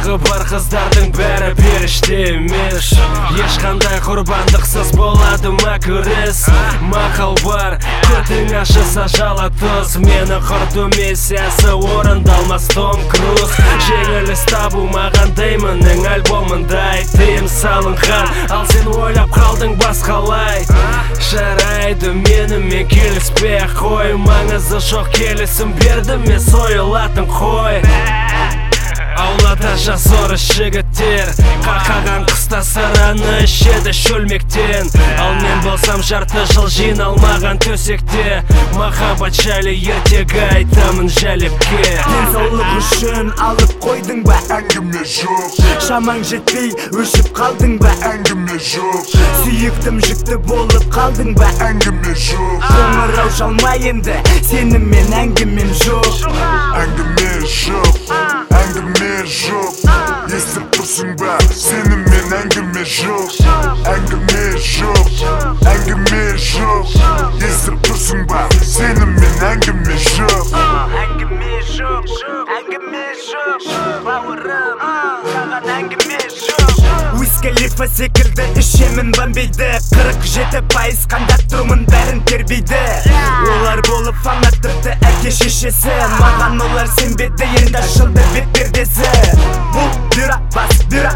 Бақыты бар қыздардың бәрі періште емес. Ешқандай құрбандықсыз болады ма күрес? Мақал бар, көтің ашыса жала тұз. Мені құрту миссиясы орындалмас Том Круз. Жеңіліс табу маған Деймонның альбомындай тыйым салынған, ал сен ойлап қалдың басқалай. Жарайды менімен келіспей қой, маңызы жоқ келісім берді мен сойылатын қой. Аулада жасоры жігіттер, қақаған қыста сыраны ішеді шөлмектен. Ал мен болсам жарты жыл жиналмаған төсекте, махаббат жайлы ертегі айтамын жәлепке. Денсаулық үшін алып қойдың ба? Әңгіме жоқ. Шамаң жетпей өшіп қалдың ба? Әңгіме жоқ. Сүйіктім жүкті болып қалдың ба? Әңгіме жоқ. Қоңырау шалмай енді, сенімен әңгімем жоқ. Әңгіме жоқ. Әңгіме жоқ. Естіп тұрсың ба? Сенімен әңгіме жоқ. Әңгіме жоқ. Әңгіме жоқ. Естіп тұрсың ба? Сенімен әңгіме жоқ. Әңгіме жоқ, әңгіме жоқ, бауырым, саған әңгіме жоқ. Уиски лифа секілді ішемін бомбейді, 47% қандап тұрмын бәрін тербейді. Олар болып фанат тіпті әке шешесі, маған олар сенбеді, енді ашылды бет пердесі. Бұл бюра бас, бюра,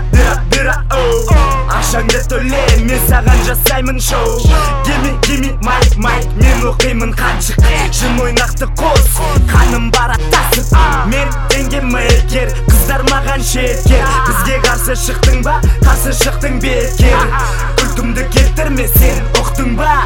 ақшаңды төле, мен саған жасаймын шоу. Gimme майк, мен оқимын қаншық, жын ойнақты қос, қаным бараттасып. Мен теңге мейкер, қыздар маған шеткер. Бізге қарсы шықтың ба, қарсы шықтың бекер. Күлкімді келтірме, сен ұқтың ба?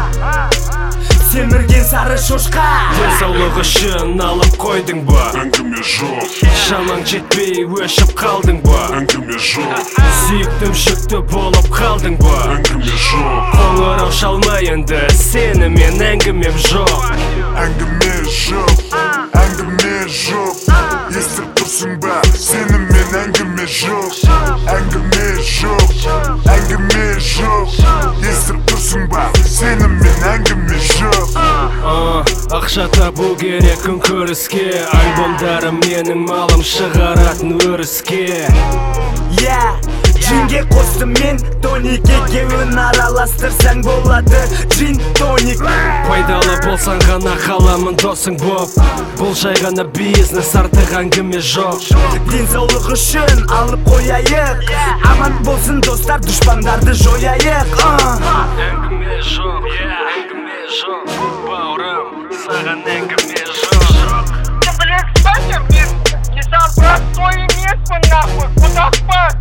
Семірген сары шошқа. Денсаулық үшін алып қойдың ба? Әңгіме жоқ. Шамаң жетпей өшіп қалдың ба? Әңгіме жоқ. Сүйіктім жүкті болып қалдың ба? Әңгіме жоқ. Қоңырау шалмай енді, сенімен әңгімем жоқ. Әңгіме жоқ. Әңгіме жоқ. Естіп тұрсың ба? Сенімен әңгіме жоқ. Әңгіме жоқ. Әңгіме жоқ. Естіп тұрсың ба? Сенімен әңгіме жоқ. Ақша табу керек күн көріске, альбомдарым менің малым шығаратын өріске. Джинге қостым мен тоник, екеуін араластырсаң болады джин тоник. Пайдалы болсаң ғана қаламын досың боп, бұл жай ғана бизнес, артық әңгіме жоқ. Денсаулық үшін алып қояйық, аман болсын достар, дұшпандарды жояйық. Әңгіме жоқ, әңгіме жоқ, бауырым, саған әңгіме жоқ. Ты, блядь, кстати, не сам простой емеспін, нахуй, куда спать?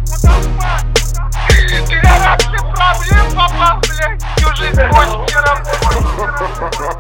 Ты вообще проблем попал, блядь, всю жизнь больше не работал.